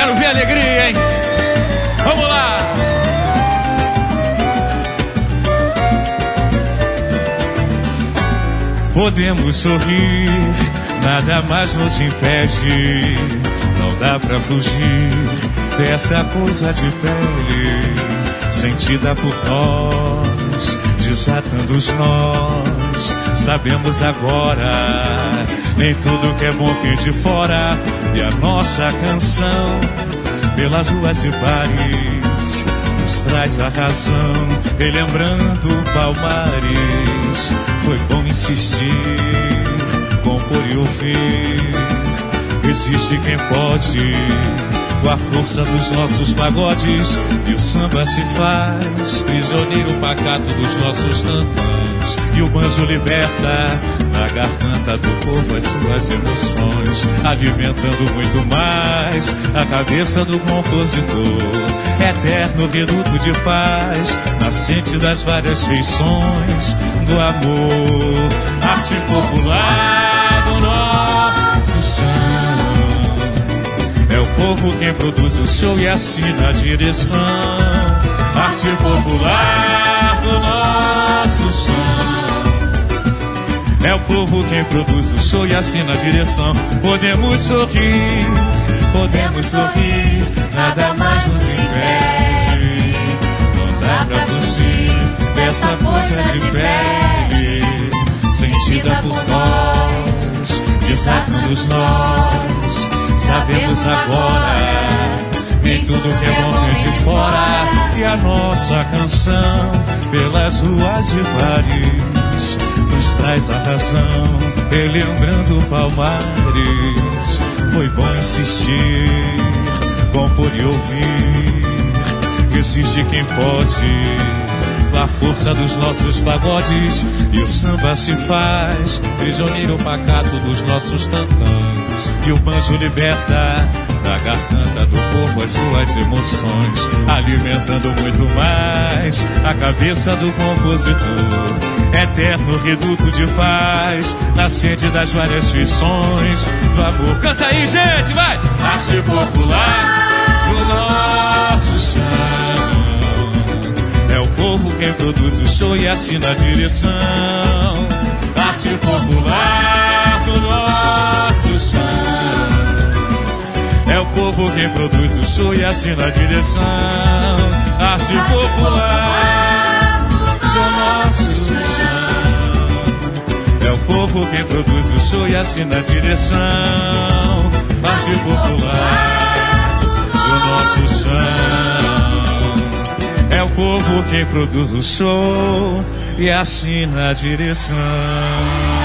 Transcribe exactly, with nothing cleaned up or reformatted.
Quero ver alegria, hein? Vamos lá! Podemos sorrir, nada mais nos impede. Não dá pra fugir dessa coisa de pele, sentida por nós, desatando os nós. Sabemos agora, nem tudo que é bom vem de fora. E a nossa canção, pelas ruas de Paris, nos traz a razão, relembrando Palmares. Foi bom insistir, compor e ouvir. Existe quem pode, com a força dos nossos pagodes. E o samba se faz prisioneiro pacato dos nossos tantãs. E o banjo liberta na garganta do povo as suas emoções, alimentando muito mais a cabeça do compositor. Eterno reduto de paz, nascente das várias feições do amor. Arte popular do nosso chão. É o povo quem produz o show e assina a direção. Arte popular do nosso chão. É o povo quem produz o show e assina a direção. Podemos sorrir, podemos sorrir, nada mais nos impede. Não dá pra fugir dessa coisa de pele, sentida por nós, desatando os nós. Sabemos agora, nem tudo que é bom vem de fora. E a nossa canção, pelas ruas de Paris, nos traz a razão, relembrando Palmares. Foi bom insistir, compor e ouvir. Existe quem pode, com a força dos nossos pagodes. E o samba se faz prisioneiro pacato dos nossos tantãs. E o banjo liberta da garganta do povo as suas emoções, alimentando muito mais a cabeça do compositor. Eterno reduto de paz, nascente das várias feições do amor. Canta aí, gente, vai! Arte popular do nosso chão. É o povo quem produz o show e assina a direção. Arte popular do nosso chão. É o povo quem produz o show e assina a direção. Arte popular do nosso chão. É o povo quem produz o show e assina a direção. Arte popular do nosso chão. É o povo quem produz o show e assina a direção.